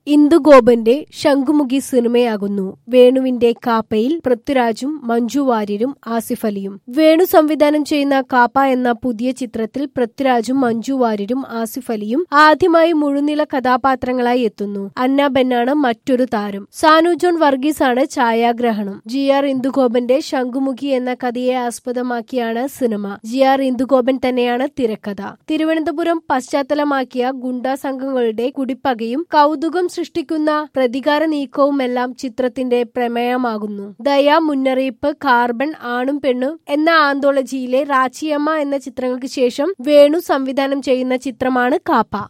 ഇന്ദുഗോപന്റെ ശംഖുമുഖി സിനിമയാകുന്നു വേണുവിന്റെ കാപ്പയിൽ പൃഥ്വിരാജും മഞ്ജു വാര്യരും ആസിഫ് അലിയും. വേണു സംവിധാനം ചെയ്യുന്ന കാപ്പ എന്ന പുതിയ ചിത്രത്തിൽ പൃഥ്വിരാജും മഞ്ജു വാര്യരും ആസിഫ് അലിയും ആദ്യമായി മുഴുനില കഥാപാത്രങ്ങളായി എത്തുന്നു. അന്ന ബെന്നാണ് മറ്റൊരു താരം. സാനു ജോൺ വർഗീസ് ആണ് ഛായാഗ്രഹണം. GR ഇന്ദുഗോപന്റെ ശംഖുമുഖി എന്ന കഥയെ ആസ്പദമാക്കിയാണ് സിനിമ. GR ഇന്ദുഗോപൻ തന്നെയാണ് തിരക്കഥ. തിരുവനന്തപുരം പശ്ചാത്തലമാക്കിയ ഗുണ്ടാ സംഘങ്ങളുടെ കുടിപ്പകയും കൗതുകം സൃഷ്ടിക്കുന്ന പ്രതികാര നീക്കവുമെല്ലാം ചിത്രത്തിന്റെ പ്രമേയമാകുന്നു. ദയ, മുന്നറിയിപ്പ്, കാർബൺ, ആണും പെണ്ണും എന്ന ആന്തോളജിയിലെ റാച്ചിയമ്മ എന്ന ചിത്രങ്ങൾക്ക് ശേഷം വേണു സംവിധാനം ചെയ്യുന്ന ചിത്രമാണ് കാപ്പ.